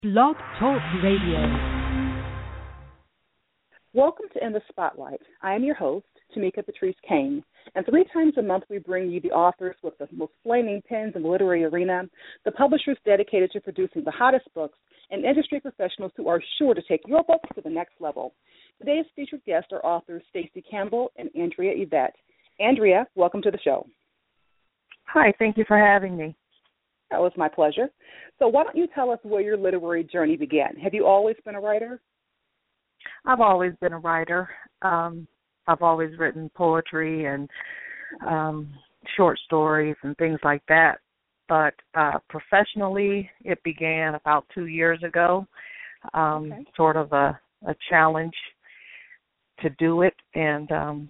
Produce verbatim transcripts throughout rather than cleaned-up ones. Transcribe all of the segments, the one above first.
Blog Talk Radio. Welcome to In the Spotlight. I am your host, Tamika Patrice Kane, and three times a month we bring you the authors with the most flaming pens in the literary arena, the publishers dedicated to producing the hottest books, and industry professionals who are sure to take your books to the next level. Today's featured guests are authors Stacey Campbell and Andrea Yvette. Andrea, welcome to the show. Hi, thank you for having me. That was my pleasure. So why don't you tell us where your literary journey began? Have you always been a writer? I've always been a writer. Um, I've always written poetry and um, short stories and things like that. But uh, professionally, it began about two years ago, um, okay. sort of a, a challenge to do it. And um,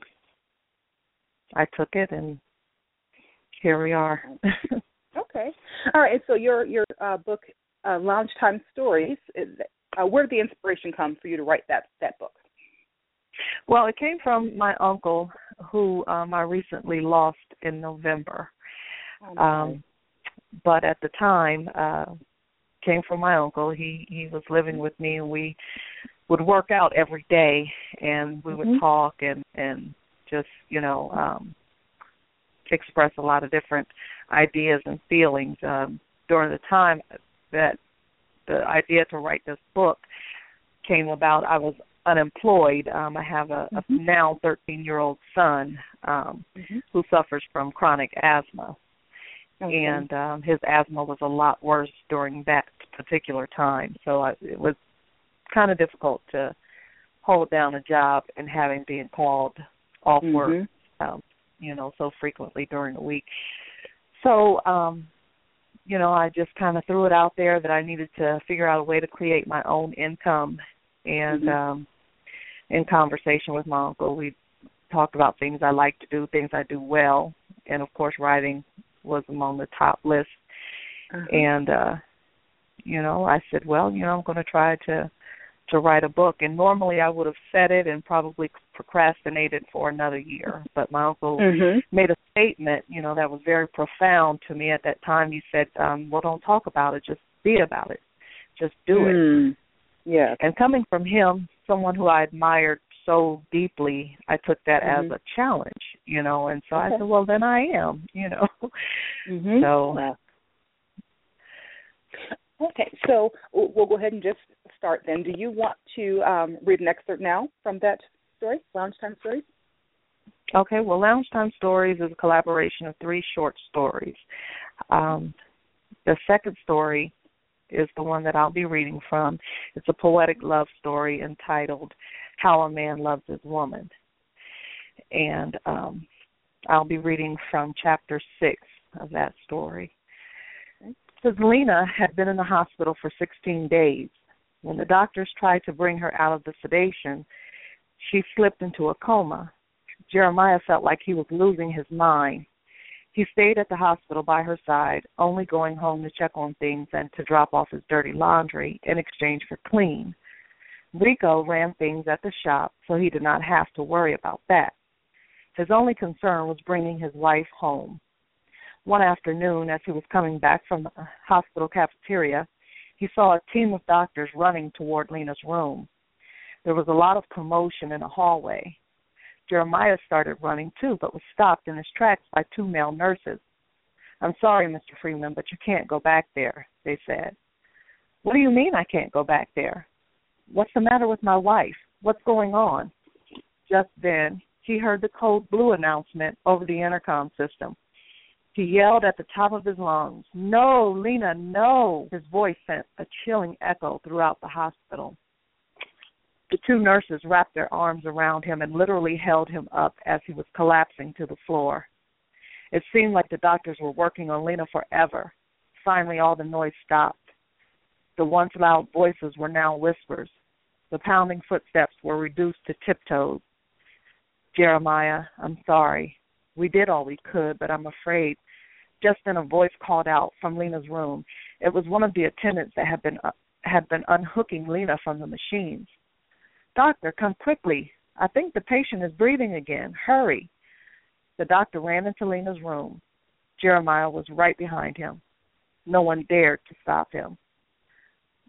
I took it, and here we are. Okay. All right. So your your uh, book, uh, Lounge Time Stories, is, uh, where did the inspiration come for you to write that, that book? Well, it came from my uncle, who um, I recently lost in November. Oh, um, but at the time, uh, came from my uncle. He, he was living with me, and we would work out every day, and we would mm-hmm. talk and, and just, you know, um, express a lot of different ideas and feelings. Um, during the time that the idea to write this book came about, I was unemployed. Um, I have a, mm-hmm. a now thirteen-year-old son um, mm-hmm. who suffers from chronic asthma. Okay. And um, his asthma was a lot worse during that particular time. So I, it was kind of difficult to hold down a job and having been called off mm-hmm. work, um, you know, so frequently during the week. So, um, you know, I just kind of threw it out there that I needed to figure out a way to create my own income. And mm-hmm. um, in conversation with my uncle, we talked about things I like to do, things I do well. And, of course, writing was among the top list. Uh-huh. And, uh, you know, I said, well, you know, I'm going to try to to write a book. And normally I would have said it and probably procrastinated for another year. But my uncle mm-hmm. made a statement, you know, that was very profound to me at that time. He said, um, well, don't talk about it, just be about it. Just do mm. it. Yeah. And coming from him, someone who I admired so deeply, I took that mm-hmm. as a challenge, you know, and so okay. I said, well, then I am, you know. Mm-hmm. So. Yeah. Okay, so we'll go ahead and just start then. Do you want to um, read an excerpt now from that story, Lounge Time Stories? Okay, well, Lounge Time Stories is a collaboration of three short stories. Um, the second story is the one that I'll be reading from. It's a poetic love story entitled How a Man Loves His Woman. And um, I'll be reading from chapter six of that story. Says Lena had been in the hospital for sixteen days. When the doctors tried to bring her out of the sedation, she slipped into a coma. Jeremiah felt like he was losing his mind. He stayed at the hospital by her side, only going home to check on things and to drop off his dirty laundry in exchange for clean. Rico ran things at the shop, so he did not have to worry about that. His only concern was bringing his wife home. One afternoon, as he was coming back from the hospital cafeteria, he saw a team of doctors running toward Lena's room. There was a lot of commotion in the hallway. Jeremiah started running too, but was stopped in his tracks by two male nurses. I'm sorry, Mister Freeman, but you can't go back there, they said. What do you mean I can't go back there? What's the matter with my wife? What's going on? Just then, he heard the code blue announcement over the intercom system. He yelled at the top of his lungs, "No, Lena, no!" His voice sent a chilling echo throughout the hospital. The two nurses wrapped their arms around him and literally held him up as he was collapsing to the floor. It seemed like the doctors were working on Lena forever. Finally, all the noise stopped. The once loud voices were now whispers. The pounding footsteps were reduced to tiptoes. Jeremiah, I'm sorry. We did all we could, but I'm afraid. Just then a voice called out from Lena's room. It was one of the attendants that had been uh, had been unhooking Lena from the machines. Doctor, come quickly. I think the patient is breathing again. Hurry. The doctor ran into Lena's room. Jeremiah was right behind him. No one dared to stop him.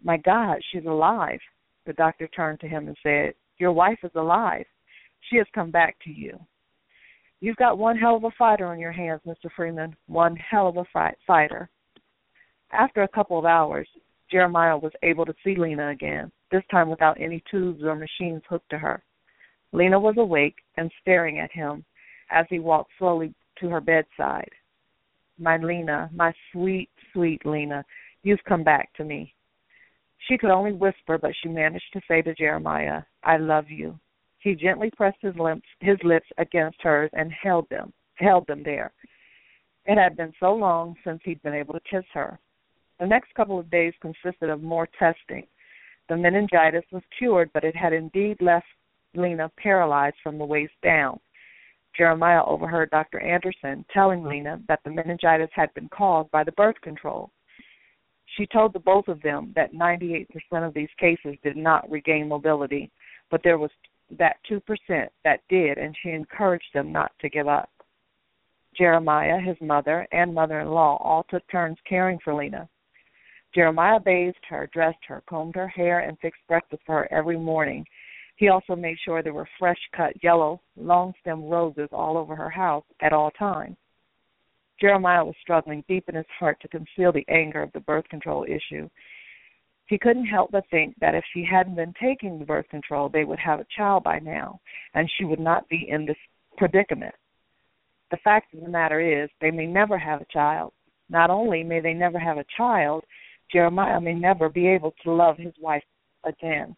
My God, she's alive. The doctor turned to him and said, your wife is alive. She has come back to you. You've got one hell of a fighter on your hands, Mister Freeman, one hell of a fight, fighter. After a couple of hours, Jeremiah was able to see Lena again, this time without any tubes or machines hooked to her. Lena was awake and staring at him as he walked slowly to her bedside. My Lena, my sweet, sweet Lena, you've come back to me. She could only whisper, but she managed to say to Jeremiah, I love you. He gently pressed his lips, his lips against hers and held them, held them there. It had been so long since he'd been able to kiss her. The next couple of days consisted of more testing. The meningitis was cured, but it had indeed left Lena paralyzed from the waist down. Jeremiah overheard Doctor Anderson telling Lena that the meningitis had been caused by the birth control. She told the both of them that ninety-eight percent of these cases did not regain mobility, but there was that two percent that did, and she encouraged them not to give up. Jeremiah, his mother, and mother-in-law all took turns caring for Lena. Jeremiah bathed her, dressed her, combed her hair, and fixed breakfast for her every morning. He also made sure there were fresh-cut yellow, long-stem roses all over her house at all times. Jeremiah was struggling deep in his heart to conceal the anger of the birth control issue. He couldn't help but think that if she hadn't been taking the birth control, they would have a child by now, and she would not be in this predicament. The fact of the matter is, they may never have a child. Not only may they never have a child, Jeremiah may never be able to love his wife again.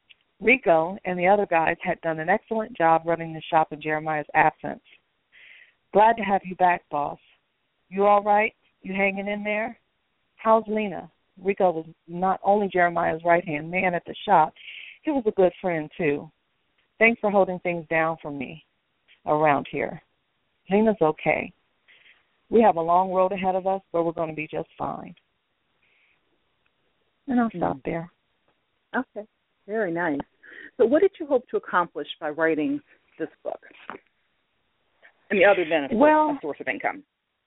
Rico and the other guys had done an excellent job running the shop in Jeremiah's absence. Glad to have you back, boss. You all right? You hanging in there? How's Lena? Rico was not only Jeremiah's right-hand man at the shop, he was a good friend, too. Thanks for holding things down for me around here. Lena's okay. We have a long road ahead of us, but we're going to be just fine. And I'll stop mm. there. Okay, very nice. So what did you hope to accomplish by writing this book? I mean, other than, of well, course, a source of income.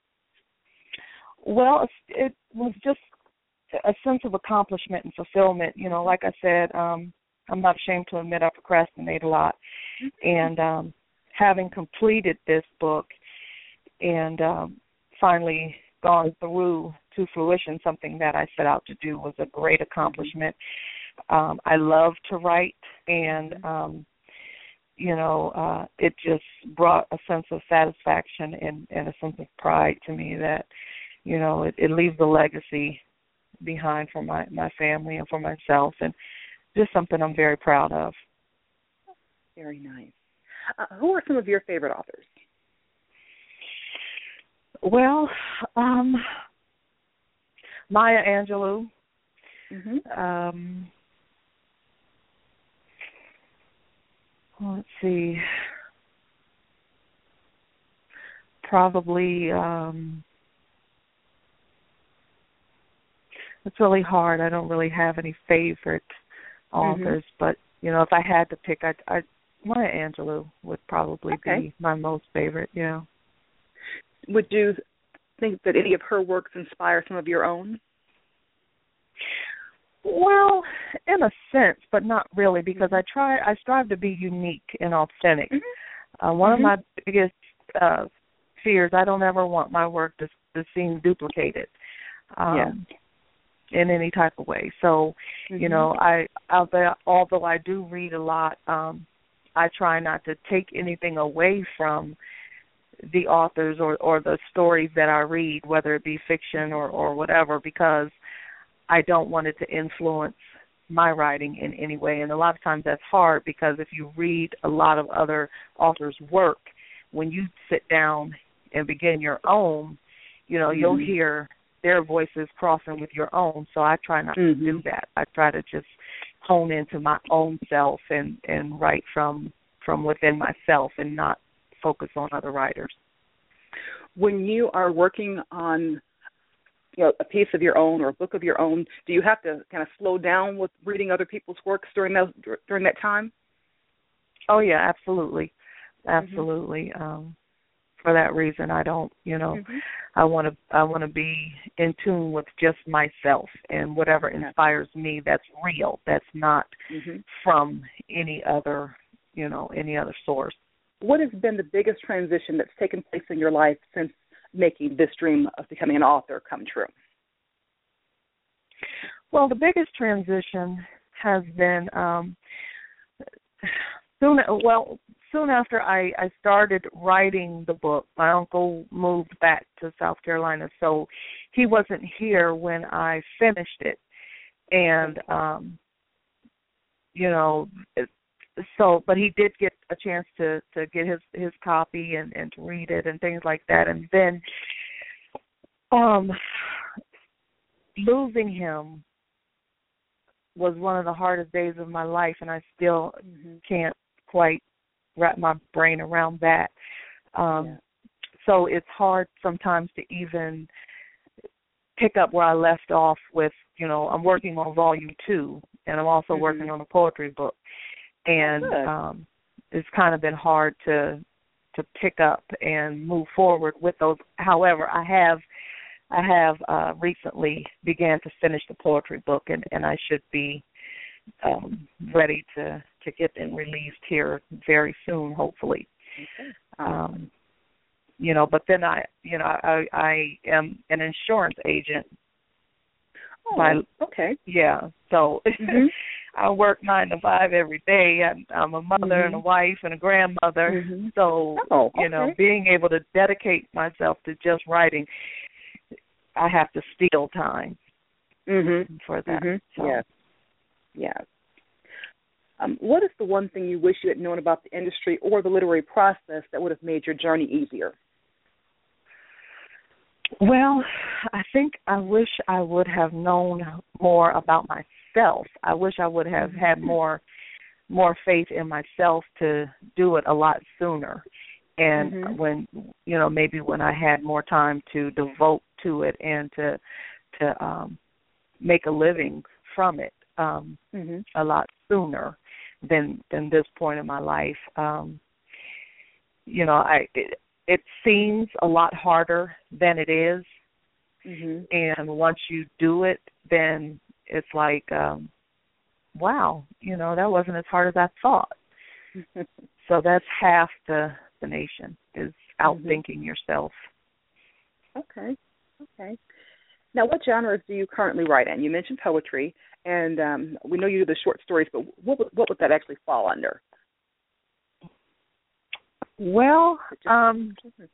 Well, it was just a sense of accomplishment and fulfillment. You know, like I said, um, I'm not ashamed to admit I procrastinate a lot. And um, having completed this book and um, finally gone through to fruition something that I set out to do was a great accomplishment. Um, I love to write, and, um, you know, uh, it just brought a sense of satisfaction and, and a sense of pride to me that, you know, it, it leaves a legacy behind for my, my family and for myself, and just something I'm very proud of. Very nice. Uh, who are some of your favorite authors? Well, um, Maya Angelou. Mm-hmm. Um, let's see. Probably, um, it's really hard. I don't really have any favorite authors, mm-hmm. but, you know, if I had to pick, I'd, I'd, Maya Angelou would probably okay. be my most favorite, yeah. Would you think that any of her works inspire some of your own? Well, in a sense, but not really, because I try, I strive to be unique and authentic. Mm-hmm. Uh, one mm-hmm. of my biggest uh, fears, I don't ever want my work to, to seem duplicated um, yeah. in any type of way. So, mm-hmm. you know, I although, although I do read a lot, um, I try not to take anything away from the authors or, or the stories that I read, whether it be fiction or, or whatever, because I don't want it to influence my writing in any way. And a lot of times that's hard, because if you read a lot of other authors' work, when you sit down and begin your own, you know, mm-hmm. you'll hear their voices crossing with your own. So I try not mm-hmm. to do that. I try to just hone into my own self and, and write from from within myself and not focus on other writers. When you are working on, you know, a piece of your own or a book of your own, do you have to kind of slow down with reading other people's works during that during that time? Oh yeah, absolutely, absolutely. Mm-hmm. Um, for that reason. I don't, you know, mm-hmm. I want to I want to be in tune with just myself and whatever inspires me. That's real. That's not mm-hmm. from any other, you know, any other source. What has been the biggest transition that's taken place in your life since making this dream of becoming an author come true? Well, the biggest transition has been um, soon. Well, soon after I, I started writing the book, my uncle moved back to South Carolina, so he wasn't here when I finished it, and um, you know. It, So, but he did get a chance to, to get his, his copy and, and to read it and things like that. And then um, losing him was one of the hardest days of my life, and I still mm-hmm. can't quite wrap my brain around that. Um, yeah. So it's hard sometimes to even pick up where I left off with, you know, I'm working on volume two, and I'm also mm-hmm. working on a poetry book. And um, it's kind of been hard to to pick up and move forward with those. However, I have I have uh, recently began to finish the poetry book, and, and I should be um, ready to, to get them released here very soon, hopefully. Okay. Um, you know, but then I, you know, I, I am an insurance agent. Oh, by, okay. Yeah, so mm-hmm. I work nine to five every day. I'm, I'm a mother mm-hmm. and a wife and a grandmother. Mm-hmm. So, oh, okay. you know, being able to dedicate myself to just writing, I have to steal time mm-hmm. for that. Mm-hmm. So. Yes. Yes. Um, what is the one thing you wish you had known about the industry or the literary process that would have made your journey easier? Well, I think I wish I would have known more about myself. I wish I would have had more more faith in myself to do it a lot sooner. And mm-hmm. when, you know, maybe when I had more time to devote to it and to to um, make a living from it um, mm-hmm. a lot sooner than than this point in my life. Um, you know, I. It, It seems a lot harder than it is, mm-hmm. and once you do it, then it's like, um, wow, you know, that wasn't as hard as I thought. So that's half the, the nation is outthinking mm-hmm. yourself. Okay, okay. Now, what genres do you currently write in? You mentioned poetry, and um, we know you do the short stories, but what would, what would that actually fall under? Well, um,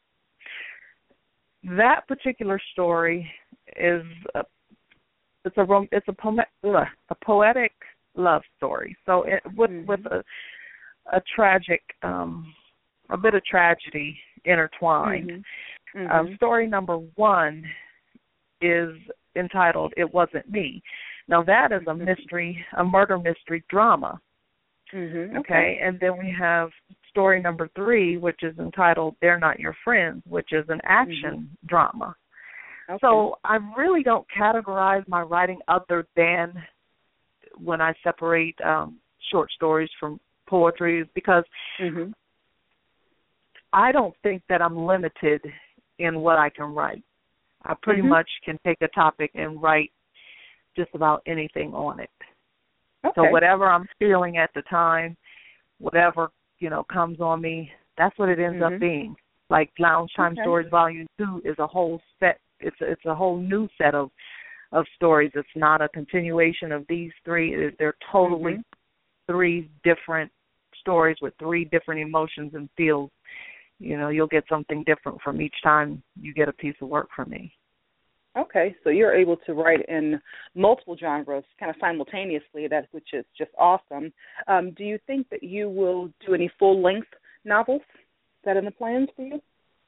that particular story is a, it's a it's a poem, a poetic love story. So it, with mm-hmm. with a a tragic um, a bit of tragedy intertwined. Mm-hmm. Mm-hmm. Um, story number one is entitled "It Wasn't Me." Now that is a mystery, a murder mystery drama. Mm-hmm. Okay. okay, and then we have story number three, which is entitled "They're Not Your Friends," which is an action mm-hmm. drama. Okay. So I really don't categorize my writing other than when I separate um, short stories from poetry, because mm-hmm. I don't think that I'm limited in what I can write. I pretty mm-hmm. much can take a topic and write just about anything on it. Okay. So whatever I'm feeling at the time, whatever, you know, comes on me, that's what it ends mm-hmm. up being. Like Lounge Time okay. Stories Volume two is a whole set. It's a, it's a whole new set of of stories. It's not a continuation of these three. They're totally mm-hmm. three different stories with three different emotions and feels. You know, you'll get something different from each time you get a piece of work from me. Okay, so you're able to write in multiple genres kind of simultaneously, that which is just awesome. Um, do you think that you will do any full-length novels? Is that in the plans for you?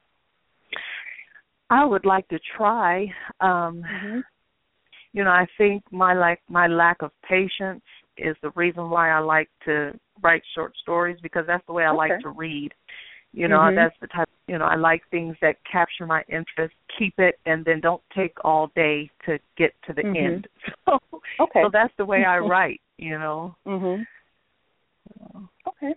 I would like to try. Um, mm-hmm. You know, I think my like my lack of patience is the reason why I like to write short stories, because that's the way I okay. like to read. You know, mm-hmm. that's the type, you know, I like things that capture my interest, keep it, and then don't take all day to get to the mm-hmm. end. So, okay. so that's the way I write, you know. Mm-hmm. Okay.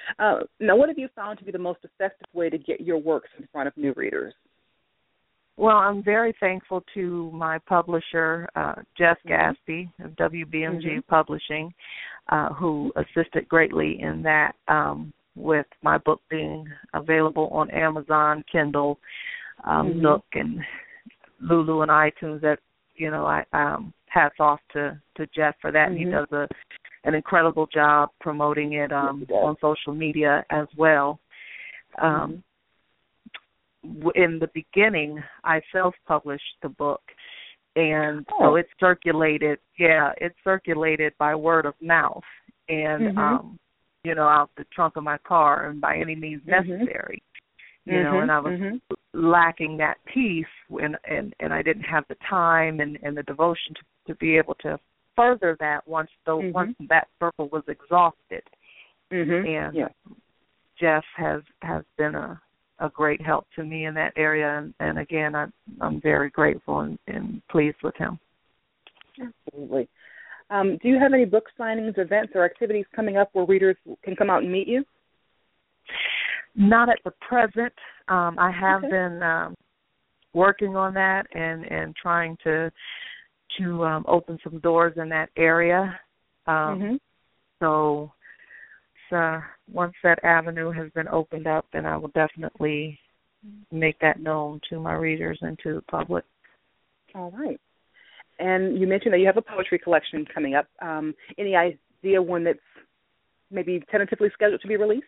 Uh, now, what have you found to be the most effective way to get your works in front of new readers? Well, I'm very thankful to my publisher, uh, Jeff Mm-hmm. Gaspy of W B M G Mm-hmm. Publishing, uh, who assisted greatly in that um, with my book being available on Amazon, Kindle, um, Mm-hmm. Nook, and Lulu and iTunes. That, you know, I um, hats off to, to Jeff for that. Mm-hmm. He does a an incredible job promoting it um, Yes, on social media as well. Um, mm-hmm. In the beginning, I self-published the book, and Oh. so it circulated. Yeah, it circulated by word of mouth, and Mm-hmm. um, you know, out the trunk of my car, and by any means Mm-hmm. necessary. You Mm-hmm. know, and I was mm-hmm. lacking that piece, when and and I didn't have the time and, and the devotion to, to be able to further that once the Mm-hmm. once that circle was exhausted. Mm-hmm. And Yeah. Jeff has has been a a great help to me in that area, and, and again, I, I'm very grateful and, and pleased with him. Absolutely. Um, do you have any book signings, events, or activities coming up where readers can come out and meet you? Not at the present. Um, I have Okay. been um, working on that and, and trying to to um, open some doors in that area. Um, Mm-hmm. So uh, once that avenue has been opened up, then I will definitely make that known to my readers and to the public. All right. And you mentioned that you have a poetry collection coming up. Um, any idea when that's maybe tentatively scheduled to be released?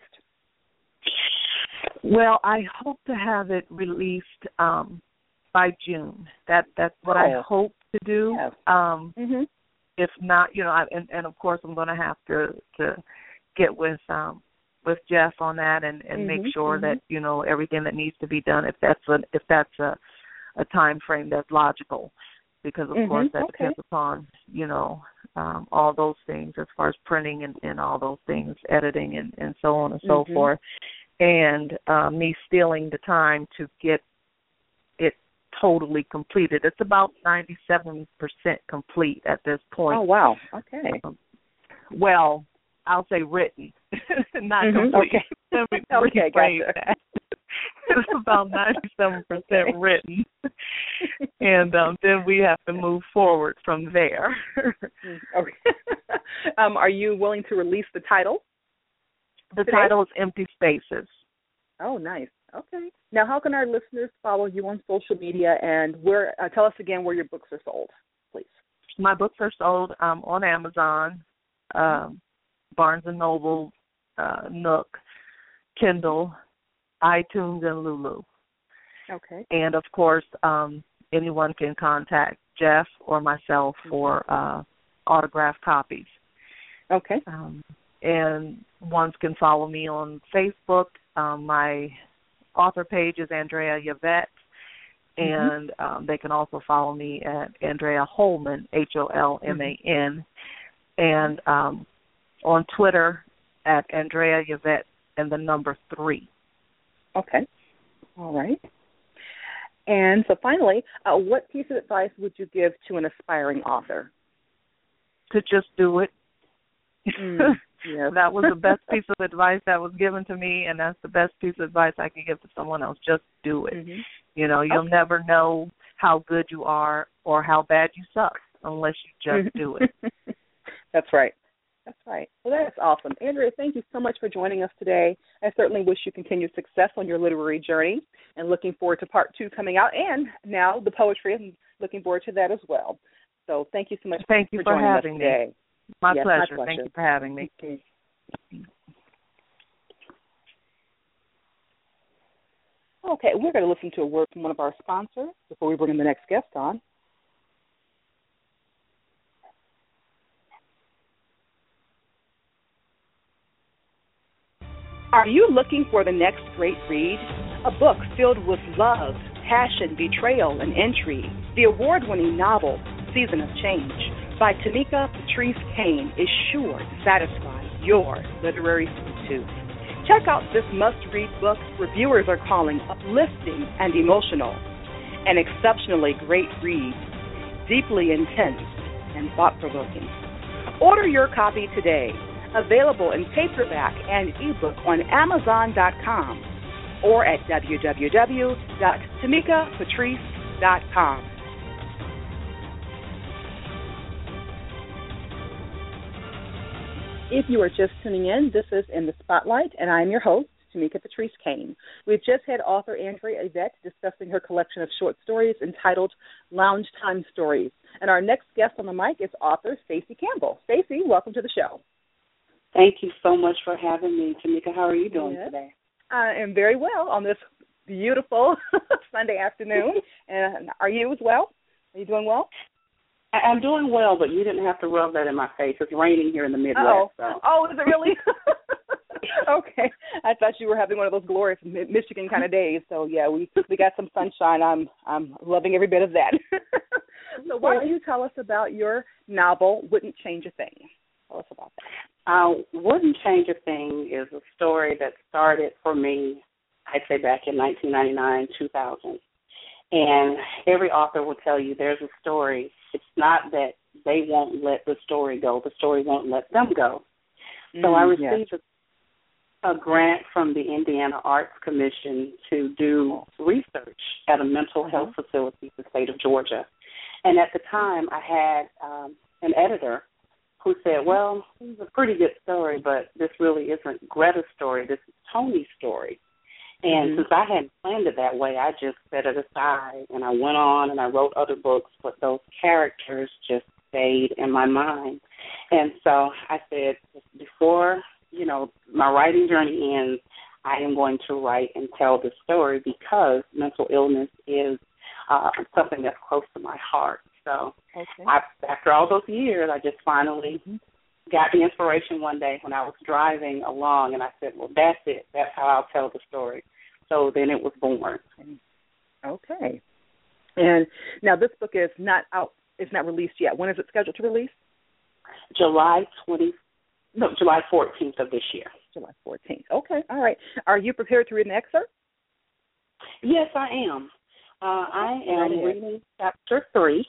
Well, I hope to have it released um, by June. That that's what Oh. I hope to do. Yes. Um, Mm-hmm. if not, you know, I, and, and of course I'm going to have to to get with um, with Jeff on that and, and Mm-hmm. make sure mm-hmm. that, you know, everything that needs to be done, if that's a if that's a, a time frame that's logical, because of Mm-hmm. course that Okay. depends upon, you know, um, all those things as far as printing and, and all those things, editing and, and so on and so Mm-hmm. forth, and uh, me stealing the time to get it totally completed. It's about ninety-seven percent complete at this point. Oh, wow. Okay. Um, well, I'll say written, not Mhm, complete. okay. Let me Okay, rephrase gotcha. that. It's about ninety-seven percent Okay. written, and um, then we have to move forward from there. Mm, okay. um, are you willing to release the title? The Today? title is Empty Spaces. Oh, nice. Okay. Now, how can our listeners follow you on social media, and where? Uh, tell us again where your books are sold, please. My books are sold um, on Amazon, um, Barnes and Noble, uh, Nook, Kindle, iTunes, and Lulu. Okay. And, of course, um, anyone can contact Jeff or myself for uh, autographed copies. Okay. Um, and ones can follow me on Facebook. Um, my author page is Andrea Yvette, and mm-hmm. um, they can also follow me at Andrea Holman, H O L M A N, mm-hmm. and um, on Twitter at Andrea Yvette and the number three. Okay. All right. And so finally, uh, what piece of advice would you give to an aspiring author? To just do it. Mm, yes. That was the best piece of advice that was given to me, and that's the best piece of advice I can give to someone else. Just do it. Mm-hmm. You know, you'll okay. never know how good you are or how bad you suck unless you just do it. That's right. That's right. Well, that's awesome. Andrea, thank you so much for joining us today. I certainly wish you continued success on your literary journey, and looking forward to part two coming out, and now the poetry. I'm looking forward to that as well. So thank you so much thank for, you for for joining having us me. today. My, yes, pleasure. my pleasure. Thank you for having me. Okay. Okay, we're going to listen to a word from one of our sponsors before we bring in the next guest on. Are you looking for the next great read? A book filled with love, passion, betrayal, and intrigue. The award-winning novel, Season of Change, by Tamika Patrice Kane, is sure to satisfy your literary sweet tooth. Check out this must-read book reviewers are calling uplifting and emotional. An exceptionally great read, deeply intense and thought-provoking. Order your copy today. Available in paperback and ebook on Amazon dot com or at w w w dot tamika patrice dot com. If you are just tuning in, this is In the Spotlight, and I am your host, Tamika Patrice Kane. We've just had author Andrea Yvette discussing her collection of short stories entitled Lounge Time Stories. And our next guest on the mic is author Stacey Campbell. Stacey, welcome to the show. Thank you so much for having me, Tamika. How are you doing yes. today? I am very well on this beautiful Sunday afternoon. And are you as well? Are you doing well? I'm doing well, but you didn't have to rub that in my face. It's raining here in the Midwest. Oh, so. oh is it really? Okay. I thought you were having one of those glorious Michigan kind of days. So, yeah, we we got some sunshine. I'm I'm loving every bit of that. So why don't you tell us about your novel, Wouldn't Change a Thing? Tell us about that. Uh, Wouldn't Change a Thing is a story that started for me, I'd say back in nineteen ninety-nine, two thousand. And every author will tell you there's a story. It's not that they won't let the story go. The story won't let them go. So mm, I received yes. a, a grant from the Indiana Arts Commission to do research at a mental uh-huh. health facility in the state of Georgia. And at the time, I had um, an editor who said, well, it's a pretty good story, but this really isn't Greta's story. This is Tony's story. And mm-hmm. since I hadn't planned it that way, I just set it aside, and I went on and I wrote other books, but those characters just stayed in my mind. And so I said, before, you know, my writing journey ends, I am going to write and tell the story because mental illness is uh, something that's close to my heart. So okay. I, after all those years, I just finally mm-hmm. got the inspiration one day when I was driving along, and I said, well, that's it. That's how I'll tell the story. So then it was born. Okay. And now this book is not out, it's not released yet. When is it scheduled to release? July twentieth, no, July fourteenth of this year. July fourteenth. Okay. All right. Are you prepared to read an excerpt? Yes, I am. Uh, I am reading chapter three.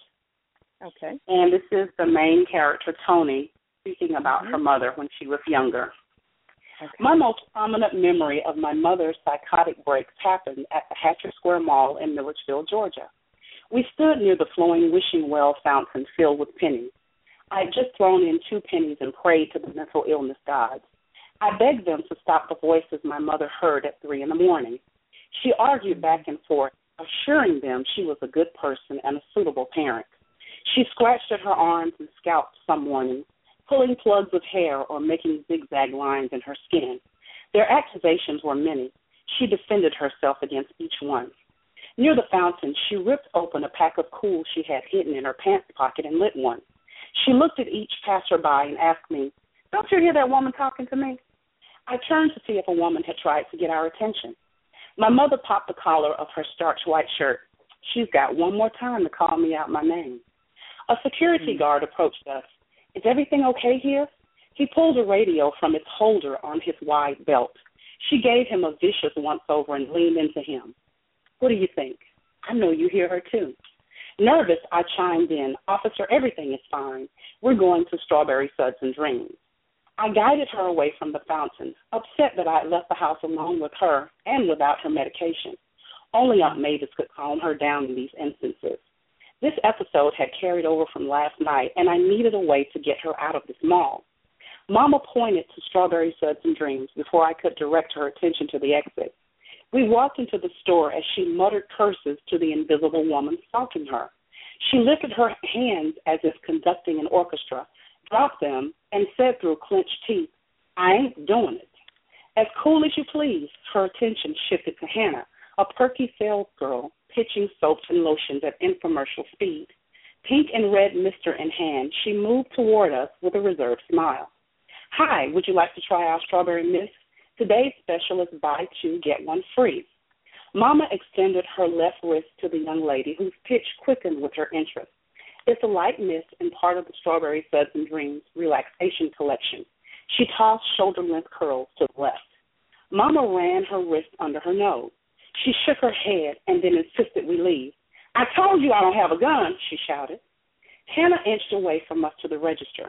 Okay. And this is the main character, Tony, speaking about mm-hmm. her mother when she was younger. Okay. My most prominent memory of my mother's psychotic breaks happened at the Hatcher Square Mall in Milledgeville, Georgia. We stood near the flowing wishing well fountain filled with pennies. I had just thrown in two pennies and prayed to the mental illness gods. I begged them to stop the voices my mother heard at three in the morning. She argued back and forth, assuring them she was a good person and a suitable parent. She scratched at her arms and scalped some mornings, pulling plugs of hair or making zigzag lines in her skin. Their accusations were many. She defended herself against each one. Near the fountain, she ripped open a pack of Kool she had hidden in her pants pocket and lit one. She looked at each passerby and asked me, don't you hear that woman talking to me? I turned to see if a woman had tried to get our attention. My mother popped the collar of her starched white shirt. She's got one more time to call me out my name. A security guard approached us. Is everything okay here? He pulled a radio from its holder on his wide belt. She gave him a vicious once-over and leaned into him. What do you think? I know you hear her, too. Nervous, I chimed in, Officer, everything is fine. We're going to Strawberry Suds and Dreams. I guided her away from the fountain, upset that I had left the house alone with her and without her medication. Only Aunt Mavis could calm her down in these instances. This episode had carried over from last night, and I needed a way to get her out of this mall. Mama pointed to Strawberry Suds and Dreams before I could direct her attention to the exit. We walked into the store as she muttered curses to the invisible woman stalking her. She lifted her hands as if conducting an orchestra, dropped them, and said through clenched teeth, I ain't doing it. As cool as you please, her attention shifted to Hannah, a perky salesgirl pitching soaps and lotions at infomercial speed. Pink and red mister in hand, she moved toward us with a reserved smile. Hi, would you like to try our strawberry mist? Today's special is buy two, get one free. Mama extended her left wrist to the young lady, whose pitch quickened with her interest. It's a light mist and part of the Strawberry Suds and Dreams relaxation collection. She tossed shoulder-length curls to the left. Mama ran her wrist under her nose. She shook her head and then insisted we leave. I told you I don't have a gun, she shouted. Hannah inched away from us to the register.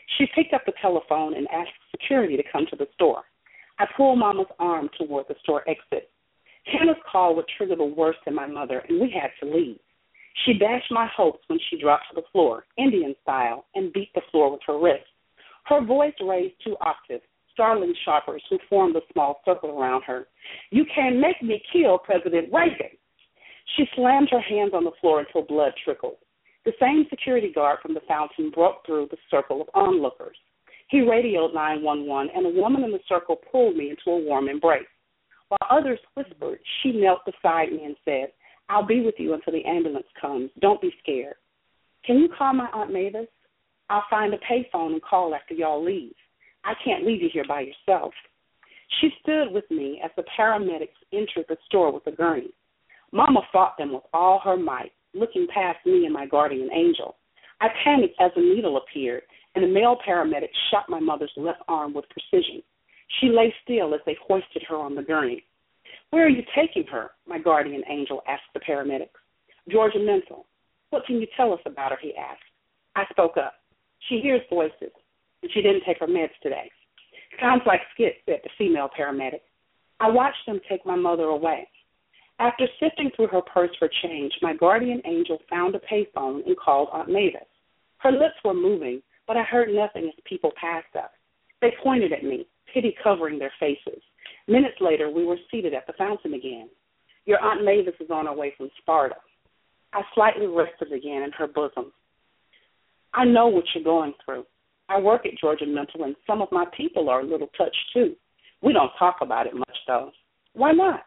She picked up the telephone and asked security to come to the store. I pulled Mama's arm toward the store exit. Hannah's call would trigger the worst in my mother, and we had to leave. She dashed my hopes when she dropped to the floor, Indian style, and beat the floor with her wrist. Her voice raised two octaves, startling shoppers who formed a small circle around her. "You can't make me kill President Reagan." She slammed her hands on the floor until blood trickled. The same security guard from the fountain broke through the circle of onlookers. He radioed nine one one, and a woman in the circle pulled me into a warm embrace. While others whispered, she knelt beside me and said, "I'll be with you until the ambulance comes. Don't be scared. Can you call my Aunt Mavis? I'll find a payphone and call after y'all leave. I can't leave you here by yourself." She stood with me as the paramedics entered the store with a gurney. Mama fought them with all her might, looking past me and my guardian angel. I panicked as a needle appeared, and a male paramedic shot my mother's left arm with precision. She lay still as they hoisted her on the gurney. "Where are you taking her?" my guardian angel asked the paramedics. "Georgia Mental." "What can you tell us about her?" he asked. I spoke up. "She hears voices, and she didn't take her meds today." "Sounds like Skip," said the female paramedic. I watched them take my mother away. After sifting through her purse for change, my guardian angel found a payphone and called Aunt Mavis. Her lips were moving, but I heard nothing as people passed us. They pointed at me, pity covering their faces. Minutes later, we were seated at the fountain again. "Your Aunt Mavis is on her way from Sparta." I slightly rested again in her bosom. "I know what you're going through. I work at Georgia Mental, and some of my people are a little touched, too. We don't talk about it much, though." "Why not?"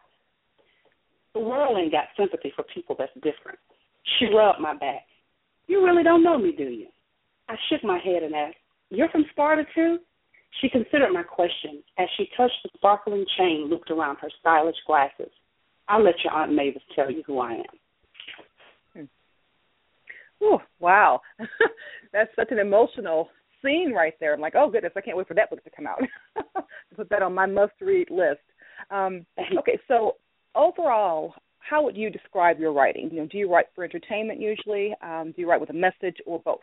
"The world ain't got sympathy for people that's different." She rubbed my back. "You really don't know me, do you?" I shook my head and asked, "You're from Sparta, too?" She considered my question as she touched the sparkling chain looped around her stylish glasses. "I'll let your Aunt Mavis tell you who I am." Hmm. Oh, wow. That's such an emotional scene right there. I'm like, oh, goodness, I can't wait for that book to come out. Put that on my must-read list. Um, okay, so overall, how would you describe your writing? You know, do you write for entertainment usually? Um, do you write with a message, or both?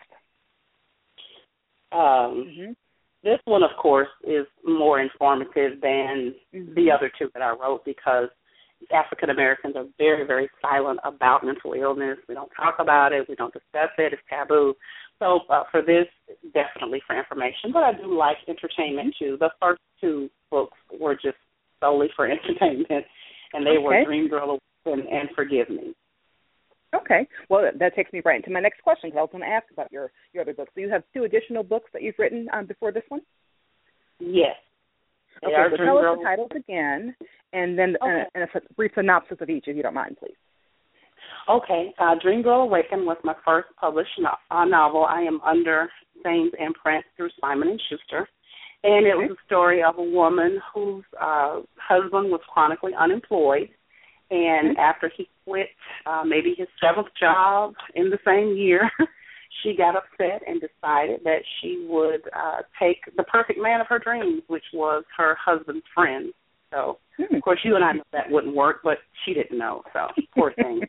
Um, mm-hmm. This one, of course, is more informative than mm-hmm. the other two that I wrote, because African Americans are very, very silent about mental illness. We don't talk about it. We don't discuss it. It's taboo. So uh, for this, definitely for information. But I do like entertainment, too. The first two books were just solely for entertainment, and they okay. were Dream Girl and, and Forgive Me. Okay. Well, that takes me right into my next question, because I was going to ask about your, your other books. So you have two additional books that you've written um, before this one? Yes. Okay, so tell us the titles again, and then okay. uh, and a brief synopsis of each, if you don't mind, please. Okay. Uh, Dream Girl Awaken was my first published no- uh, novel. I am under Sane's imprint through Simon and Schuster, and it okay. was a story of a woman whose uh, husband was chronically unemployed, and okay. after he quit uh, maybe his seventh job in the same year, she got upset and decided that she would uh, take the perfect man of her dreams, which was her husband's friend. So, hmm. of course, you and I knew that wouldn't work, but she didn't know, so poor thing.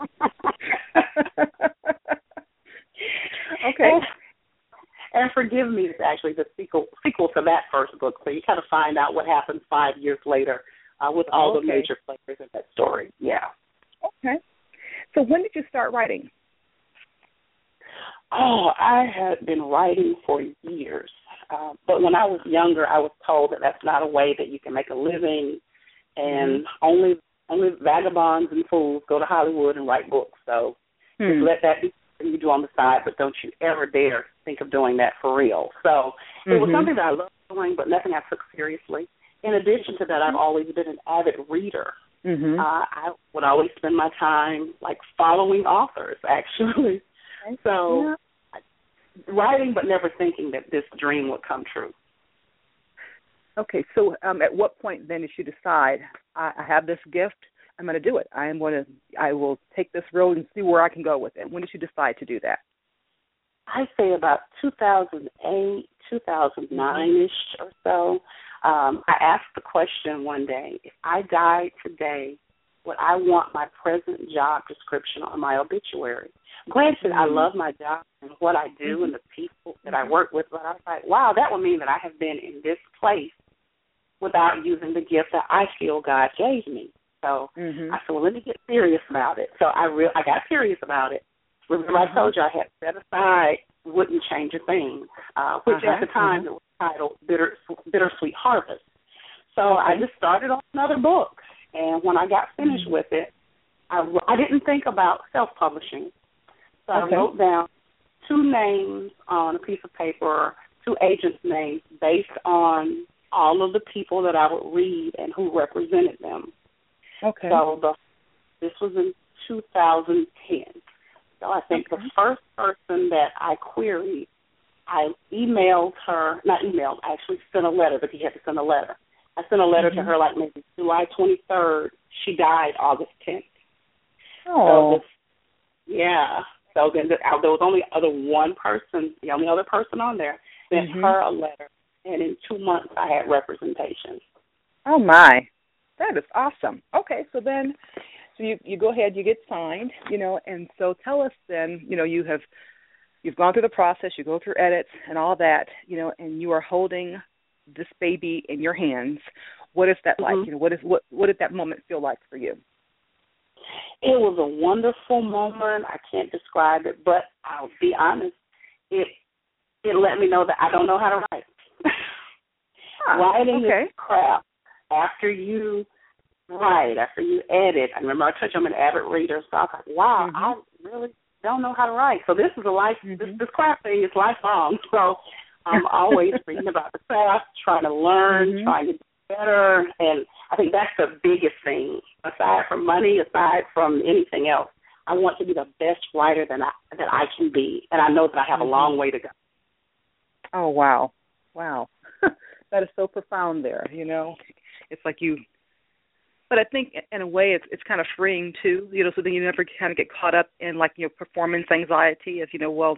Okay. And, and Forgive Me is actually the sequel, sequel to that first book, so you kind of find out what happens five years later uh, with all okay. the major players in that story. Yeah. Okay. So when did you start writing? Oh, I had been writing for years. Uh, but when I was younger, I was told that that's not a way that you can make a living, and mm-hmm. only only vagabonds and fools go to Hollywood and write books. So mm-hmm. just let that be something you do on the side, but don't you ever dare think of doing that for real. So mm-hmm. it was something that I loved doing, but nothing I took seriously. In addition to that, I've always been an avid reader. Mm-hmm. Uh, I would always spend my time, like, following authors, actually. Okay. So... Yeah. Writing, but never thinking that this dream would come true. Okay, so um, at what point then did you decide, I, I have this gift, I'm going to do it. I am going to, I will take this road and see where I can go with it. When did you decide to do that? I say about two thousand eight, two thousand nine-ish or so. Um, I asked the question one day, if I died today, would I want my present job description on my obituary? Granted, mm-hmm. I love my job and what I do mm-hmm. and the people that I work with, but I was like, wow, that would mean that I have been in this place without using the gift that I feel God gave me. So mm-hmm. I said, well, let me get serious about it. So I re- I got serious about it. Remember, mm-hmm. I told you I had set aside Wouldn't Change a Thing, uh, which uh-huh. at the time mm-hmm. it was titled Bitter, Bittersweet Harvest. So okay. I just started on another book, and when I got finished mm-hmm. with it, I, I didn't think about self-publishing. So okay. I wrote down two names on a piece of paper, two agents' names, based on all of the people that I would read and who represented them. Okay. So the, this was in two thousand ten. So I think okay. the first person that I queried, I emailed her, not emailed, I actually sent a letter, but you had to send a letter. I sent a letter mm-hmm. to her like maybe July twenty-third. She died August tenth. Oh. So this, yeah. So then the, there was only other one person, the only other person on there, sent mm-hmm. her a letter, and in two months I had representation. Oh, my. That is awesome. Okay, so then so you, you go ahead, you get signed, you know, and so tell us then, you know, you have, you've gone through the process, you go through edits and all that, you know, and you are holding this baby in your hands. What is that mm-hmm. like? You know, what is what what did that moment feel like for you? It was a wonderful moment. I can't describe it, but I'll be honest, it it let me know that I don't know how to write. Huh, Writing okay. is crap. After you write, after you edit, I remember I told you I'm an avid reader, so I was like, wow, mm-hmm. I really don't know how to write. So this is a life, mm-hmm. this, this craft thing is lifelong. So I'm always reading about the craft, trying to learn, mm-hmm. trying to do better, and I think that's the biggest thing, aside from money, aside from anything else. I want to be the best writer that I, that I can be, and I know that I have mm-hmm. a long way to go. Oh, wow. Wow. That is so profound there, you know. It's like you, but I think in a way it's it's kind of freeing too, you know, so then you never kind of get caught up in like, you know, performance anxiety of, you know, well,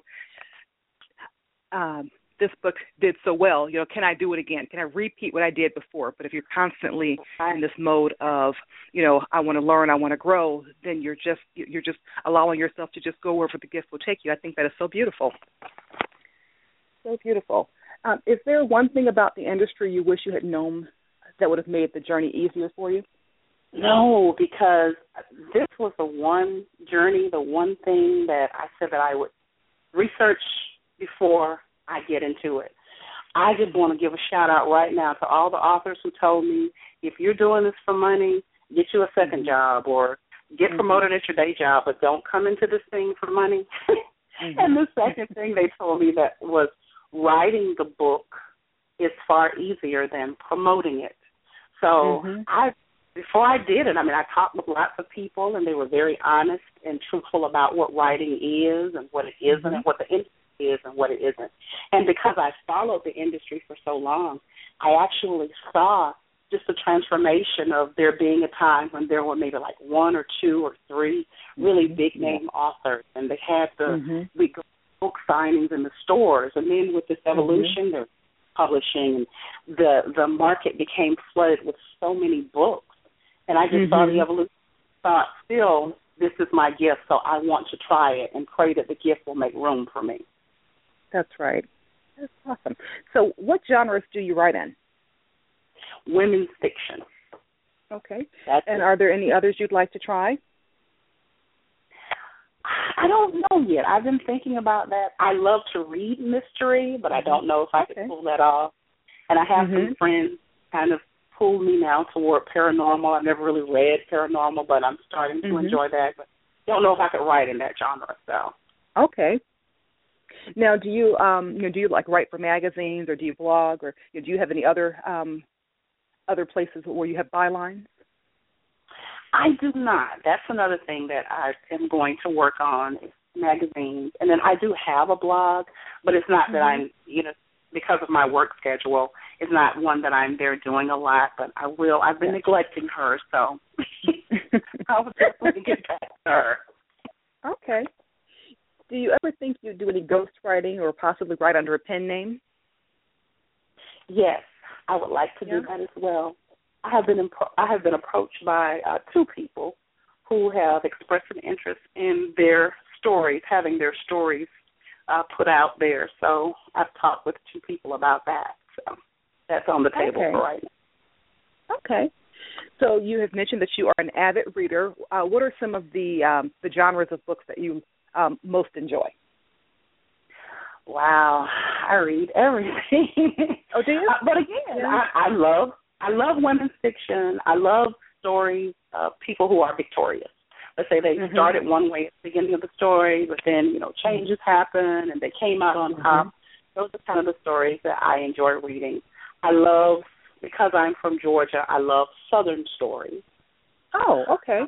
um, this book did so well, you know, can I do it again? Can I repeat what I did before? But if you're constantly in this mode of, you know, I want to learn, I want to grow, then you're just you're just allowing yourself to just go wherever the gift will take you. I think that is so beautiful. So beautiful. Um, is there one thing about the industry you wish you had known that would have made the journey easier for you? No, because this was the one journey, the one thing that I said that I would research before I get into it. I just want to give a shout out right now to all the authors who told me, if you're doing this for money, get you a second job or get mm-hmm. promoted at your day job, but don't come into this thing for money. mm-hmm. And the second thing they told me that was writing the book is far easier than promoting it. So mm-hmm. I, before I did it, I mean, I talked with lots of people, and they were very honest and truthful about what writing is and what it isn't mm-hmm. and what the industry is and what it isn't. And because I followed the industry for so long, I actually saw just the transformation of there being a time when there were maybe like one or two or three really mm-hmm. big-name authors, and they had the mm-hmm. big book signings in the stores. And then with this evolution, mm-hmm. publishing, and the the market became flooded with so many books. And I just mm-hmm. saw the evolution, thought, still, this is my gift, so I want to try it and pray that the gift will make room for me. That's right. That's awesome. So what genres do you write in? Women's fiction. Okay. That's and it. Are there any others you'd like to try? I don't know yet. I've been thinking about that. I love to read mystery, but I don't know if I okay. could pull that off. And I have mm-hmm. some friends kind of pull me now toward paranormal. I've never really read paranormal, but I'm starting to mm-hmm. enjoy that. But don't know if I could write in that genre. So okay. Now, do you um you know do you like write for magazines, or do you blog, or you know, do you have any other um other places where you have bylines? I do not. That's another thing that I am going to work on, is magazines. And then I do have a blog, but it's not mm-hmm. that I'm, you know, because of my work schedule, it's not one that I'm there doing a lot, but I will. I've been neglecting her, so I will definitely get back to her. Okay. Do you ever think you do any ghostwriting or possibly write under a pen name? Yes, I would like to yeah. do that as well. I have been impro- I have been approached by uh, two people who have expressed an interest in their stories, having their stories uh, put out there. So I've talked with two people about that. So that's on the table okay. for right now. Okay. So you have mentioned that you are an avid reader. Uh, what are some of the um, the genres of books that you um, most enjoy? Wow, I read everything. Oh, do you? Uh, but again, yeah. I, I love I love women's fiction. I love stories of people who are victorious. Let's say they mm-hmm. started one way at the beginning of the story, but then, you know, changes happen and they came out on mm-hmm. top. Those are kind of the stories that I enjoy reading. I love, because I'm from Georgia, I love Southern stories. Oh, okay.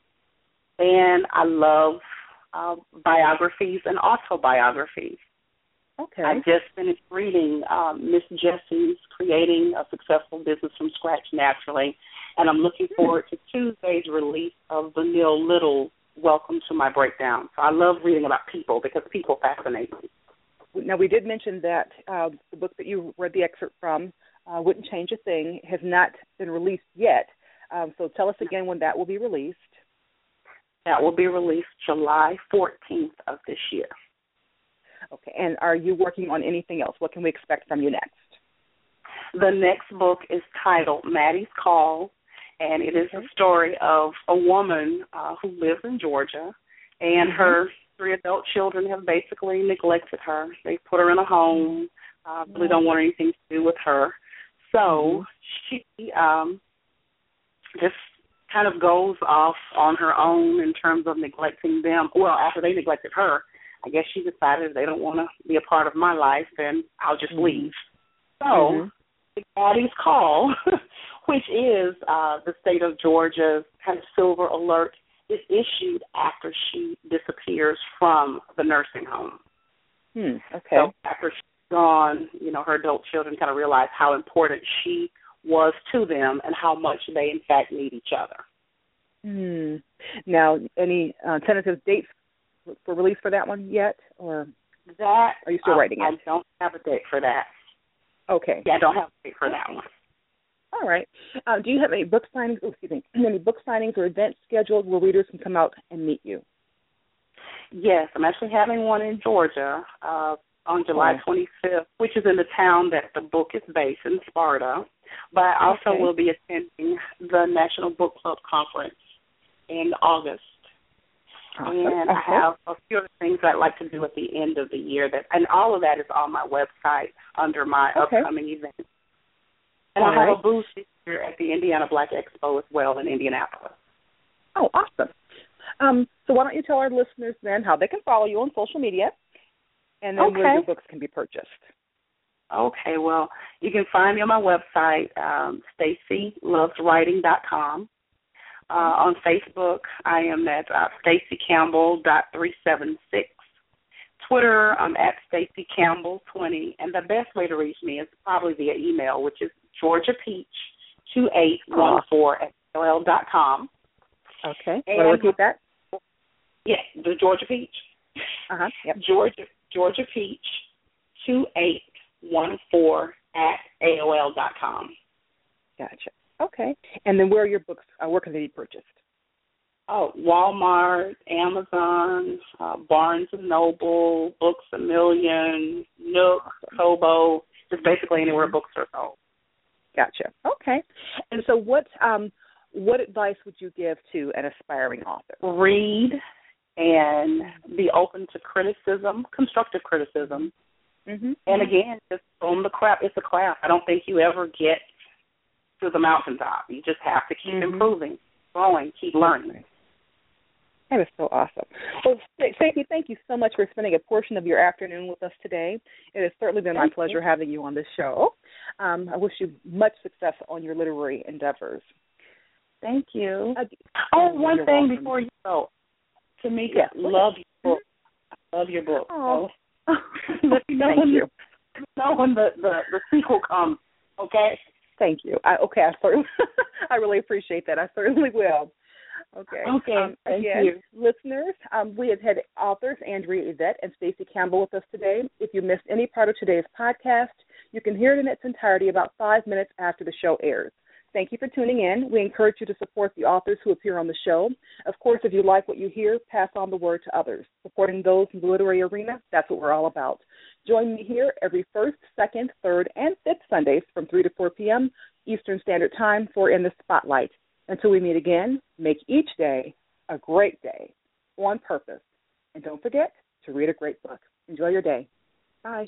And I love uh, biographies and autobiographies. Okay. I just finished reading um, Miss Jessie's Creating a Successful Business from Scratch Naturally, and I'm looking forward to Tuesday's release of Vanille Little's Welcome to My Breakdown. So I love reading about people because people fascinate me. Now, we did mention that uh, the book that you read the excerpt from, uh, Wouldn't Change a Thing, has not been released yet. Um, so tell us again when that will be released. That will be released July fourteenth of this year. Okay, and are you working on anything else? What can we expect from you next? The next book is titled Maddie's Call, and it is okay. a story of a woman uh, who lives in Georgia, and mm-hmm. her three adult children have basically neglected her. They put her in a home, uh, really don't want anything to do with her. So mm-hmm. she um, just kind of goes off on her own in terms of neglecting them. Well, after they neglected her, I guess she decided if they don't want to be a part of my life, then I'll just mm-hmm. leave. So mm-hmm. Maddie's Call, which is uh, the state of Georgia's kind of silver alert, is issued after she disappears from the nursing home. Hmm, okay. So after she's gone, you know, her adult children kind of realize how important she was to them and how much they, in fact, need each other. Hmm. Now, any uh, tentative dates for release for that one yet, or that are you still um, writing it? I don't have a date for that. Okay. Yeah, I don't have a date for that one. All right. Uh, do you have any book signings? Oh, excuse me. Any book signings or events scheduled where readers can come out and meet you? Yes, I'm actually having one in Georgia uh, on July twenty-fifth, which is in the town that the book is based in, Sparta. But I also okay. will be attending the National Book Club Conference in August. Awesome. And okay. I have a few other things I'd like to do at the end of the year, that, and all of that is on my website under my okay. upcoming events. And all I have right. a booth this year at the Indiana Black Expo as well in Indianapolis. Oh, awesome. Um, so why don't you tell our listeners then how they can follow you on social media, and then okay. where your books can be purchased. Okay, well, you can find me on my website, um, stacy loves writing dot com. Uh, on Facebook, I am at uh, stacy campbell dot three seven six. Twitter, I'm at stacy campbell twenty. And the best way to reach me is probably via email, which is georgia peach two eight one four at A O L dot com. Okay. Want to repeat that? Yes, the Georgia Peach. Uh-huh. Yep. Georgia, Georgia Peach two eight one four at A O L dot com. Gotcha. Okay. And then where are your books, uh, where can they be purchased? Oh, Walmart, Amazon, uh, Barnes and Noble, Books A Million, Nook, Kobo, just basically anywhere books are sold. Gotcha. Okay. And so what um, what advice would you give to an aspiring author? Read and be open to criticism, constructive criticism. Mm-hmm. And again, just own the craft. It's a craft. I don't think you ever get to the mountaintop. You just have to keep mm-hmm. improving, growing, keep learning. That is so awesome. Well, thank you, thank you so much for spending a portion of your afternoon with us today. It has certainly been thank my pleasure you. having you on this show. Um, I wish you much success on your literary endeavors. Thank you. Uh, oh, one thing welcome. before you go. Tamika, yeah, love your book. I love your book. Oh, so, let me know thank when you. The, know when the, the, the sequel comes, okay? Thank you. I, okay, I certainly, I really appreciate that. I certainly will. Okay. Okay. Um, thank again, you. listeners, um, we have had authors Andrea Yvette and Stacy Campbell with us today. If you missed any part of today's podcast, you can hear it in its entirety about five minutes after the show airs. thank you for tuning in. We encourage you to support the authors who appear on the show. Of course, if you like what you hear, pass on the word to others. Supporting those in the literary arena, that's what we're all about. Join me here every first, second, third, and fifth Sundays from three to four p.m. Eastern Standard Time for In the Spotlight. Until we meet again, make each day a great day on purpose. And don't forget to read a great book. Enjoy your day. Bye.